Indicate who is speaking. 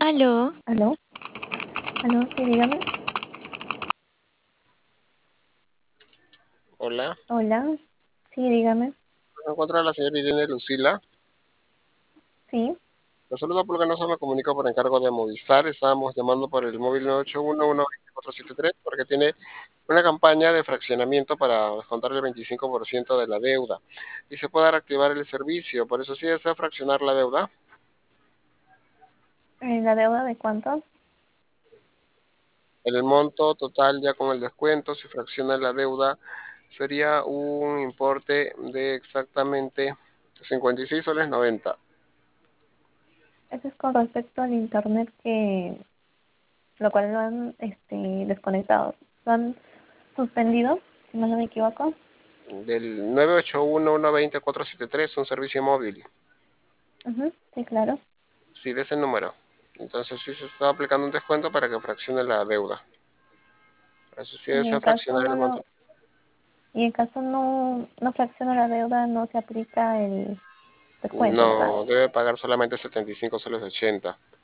Speaker 1: Aló,
Speaker 2: ¿Aló? ¿Aló? Sí, dígame.
Speaker 3: Hola,
Speaker 2: Hola. Sí, dígame.
Speaker 3: ¿se encuentra la señora Irene Lucila?
Speaker 2: Sí.
Speaker 3: La saludo porque no se me comunica por encargo de Movistar. Estábamos llamando por el móvil 981-120-473 porque tiene una campaña de fraccionamiento para descontar el 25% de la deuda y se pueda reactivar el servicio. Por eso sí desea fraccionar la deuda.
Speaker 2: ¿La deuda de cuánto?
Speaker 3: El monto total ya con el descuento, si fracciona la deuda, sería un importe de exactamente 56 soles 90.
Speaker 2: Eso es con respecto al internet lo cual lo han desconectado. Lo han suspendido, si mal no me equivoco.
Speaker 3: Del 981-120-473, un servicio móvil.
Speaker 2: Ujú, sí, claro.
Speaker 3: Sí, de ese número. Entonces sí se está aplicando un descuento para que fraccione la deuda. Eso sí
Speaker 2: Y
Speaker 3: desea fraccionar el monto.
Speaker 2: en caso no fracciona la deuda, no se aplica el descuento, ¿verdad?
Speaker 3: No, debe pagar solamente 75 soles 80.